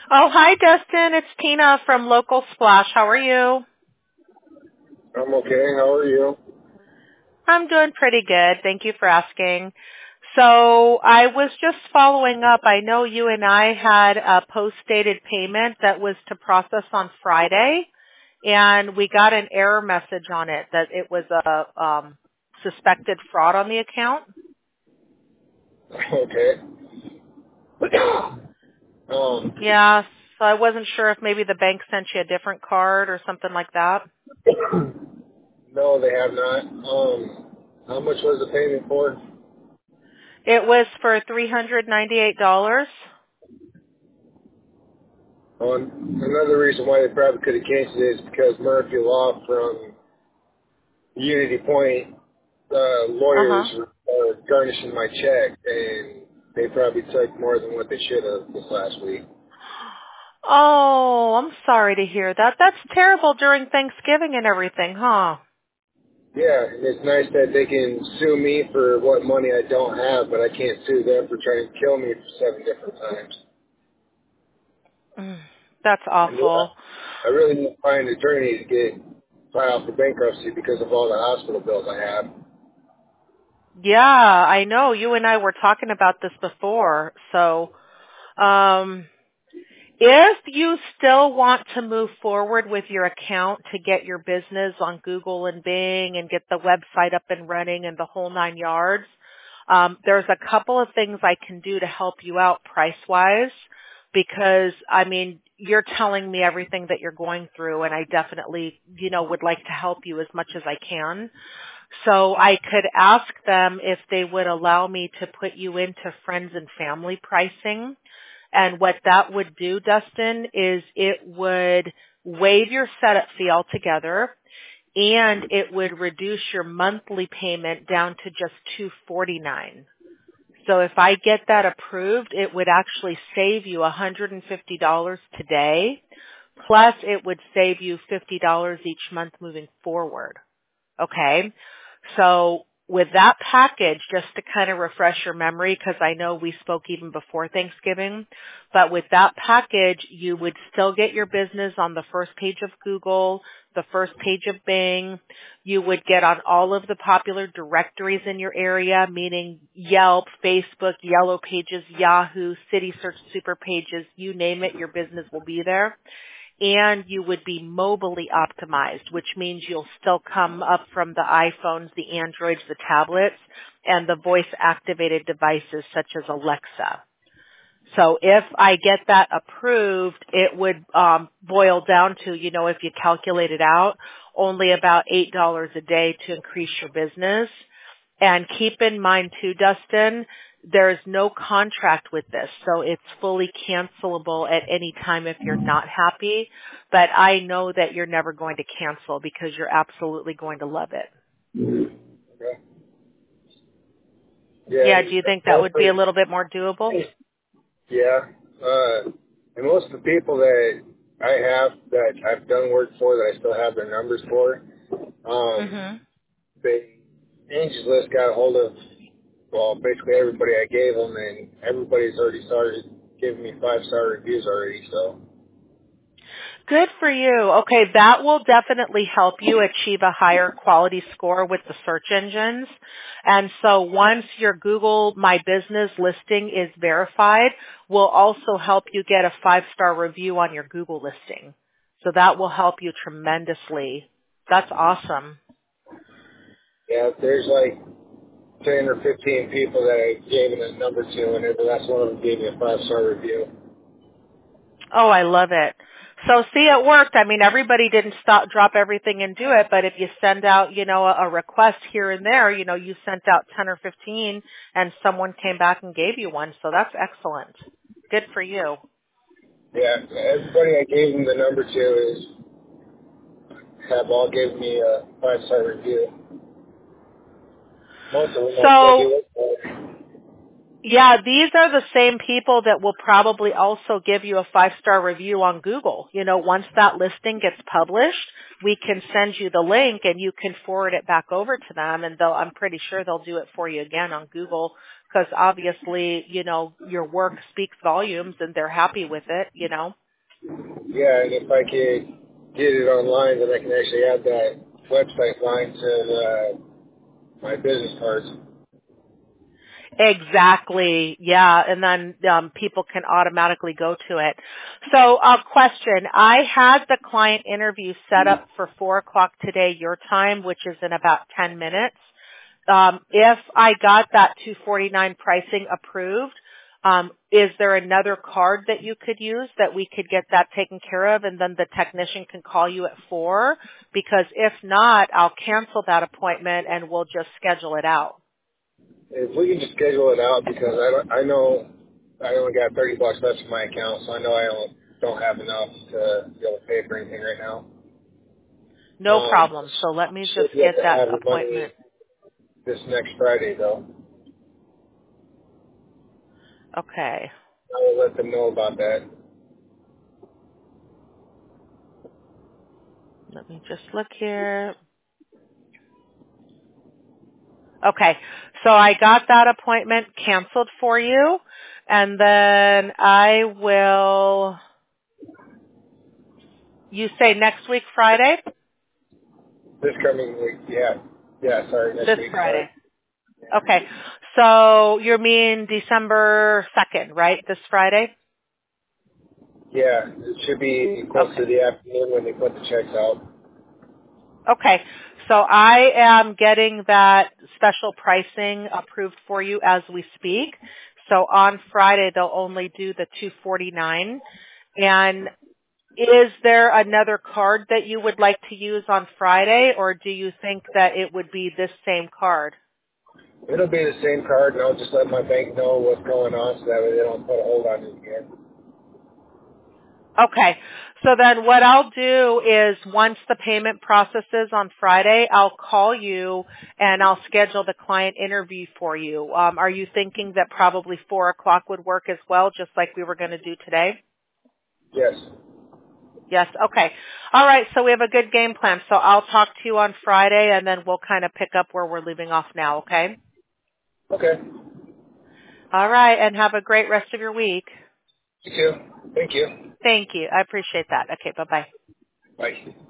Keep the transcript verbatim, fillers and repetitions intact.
Oh, hi, Dustin. It's Tina from Local Splash. How are you? I'm okay. How are you? I'm doing pretty good. Thank you for asking. So I was just following up. I know you and I had a post-dated payment that was to process on Friday, and we got an error message on it that it was a um, suspected fraud on the account. Okay. um, Yeah, so I wasn't sure if maybe the bank sent you a different card or something like that. no, they have not. Um, how much was the payment for? It was for three hundred ninety-eight dollars. Um, another reason why they probably could have canceled it is because Murphy Law from Unity Point uh, lawyers Uh-huh. were uh, garnishing my check, and they probably took more than what they should have this last week. Oh, I'm sorry to hear that. That's terrible during Thanksgiving and everything, huh? Yeah, and it's nice that they can sue me for what money I don't have, but I can't sue them for trying to kill me for seven different times. Mm, That's And yeah, awful. I really need to find an attorney to get filed for bankruptcy because of all the hospital bills I have. Yeah, I know. You and I were talking about this before. So, um, if you still want to move forward with your account to get your business on Google and Bing and get the website up and running and the whole nine yards, um, there's a couple of things I can do to help you out price-wise because, I mean, you're telling me everything that you're going through, and I definitely, you know, would like to help you as much as I can. So I could ask them if they would allow me to put you into friends and family pricing. And what that would do, Dustin, is it would waive your setup fee altogether, and it would reduce your monthly payment down to just two forty-nine. So if I get that approved, it would actually save you one hundred fifty dollars today, plus it would save you fifty dollars each month moving forward. Okay. So with that package, just to kind of refresh your memory, because I know we spoke even before Thanksgiving, but with that package, you would still get your business on the first page of Google, the first page of Bing. You would get on all of the popular directories in your area, meaning Yelp, Facebook, Yellow Pages, Yahoo, City Search Super Pages, you name it, your business will be there. And you would be mobilely optimized, which means you'll still come up from the iPhones, the Androids, the tablets, and the voice-activated devices such as Alexa. So if I get that approved, it would um, boil down to, you know, if you calculate it out, only about eight dollars a day to increase your business. And keep in mind too, Dustin, there's no contract with this, so it's fully cancelable at any time if you're not happy. But I know that you're never going to cancel because you're absolutely going to love it. Okay. Yeah, do you think Yeah, that would be a mostly, little bit more doable? yeah. Uh, and most of the people that I have that I've done work for that I still have their numbers for, um, Mhm. they Angie's List got a hold of, well, basically everybody I gave them, and everybody's already started giving me five-star reviews already, so. Good for you. Okay, that will definitely help you achieve a higher quality score with the search engines. And so once your Google My Business listing is verified, we'll also help you get a five-star review on your Google listing. So that will help you tremendously. That's awesome. Yeah, there's like ten or fifteen people that I gave it a number to, and every last one of them gave me a five-star review. Oh, I love it. So see, it worked. I mean, everybody didn't stop, drop everything and do it, but if you send out, you know, a, a request here and there, you know, you sent out ten or fifteen and someone came back and gave you one. So that's excellent. Good for you. Yeah, everybody I gave them the number to is have all given me a five-star review. Most of them I, I So do it for. yeah, these are the same people that will probably also give you a five-star review on Google. You know, once that listing gets published, we can send you the link and you can forward it back over to them, and they'll, I'm pretty sure they'll do it for you again on Google because obviously, you know, your work speaks volumes and they're happy with it, you know. Yeah, and if I could get it online, then I can actually add that website line to uh, my business cards. Exactly. Yeah. And then um, people can automatically go to it. So a uh, question. I had the client interview set up for four o'clock today, your time, which is in about ten minutes. Um, if I got that two forty-nine pricing approved, um, is there another card that you could use that we could get that taken care of and then the technician can call you at four? Because if not, I'll cancel that appointment and we'll just schedule it out. If we can just schedule it out, because I don't, I know I only got thirty bucks left in my account, so I know I don't, don't have enough to be able to pay for anything right now. No Um, problem. So let me should just be able get to that have the appointment. money this next Friday, though. Okay. I will let them know about that. Let me just look here. Okay. So I got that appointment canceled for you. And then I will, you say next week Friday? This coming week, yeah. Yeah, sorry, next This week, sorry. Friday. Okay. So you mean December second, right? This Friday? Yeah, it should be close Okay. to the afternoon when they put the checks out. Okay. So I am getting that special pricing approved for you as we speak. So on Friday they'll only do the two forty-nine. And is there another card that you would like to use on Friday, or do you think that it would be this same card? It'll be the same card, and I'll just let my bank know what's going on so that way they don't put a hold on it again. Okay. So then what I'll do is once the payment processes on Friday, I'll call you and I'll schedule the client interview for you. Um, are you thinking that probably four o'clock would work as well, just like we were going to do today? Yes. Yes. Okay. All right. So we have a good game plan. So I'll talk to you on Friday and then we'll kind of pick up where we're leaving off now. Okay. Okay. All right. And have a great rest of your week. You too. Thank you. Thank you. I appreciate that. Okay. Bye bye. Bye.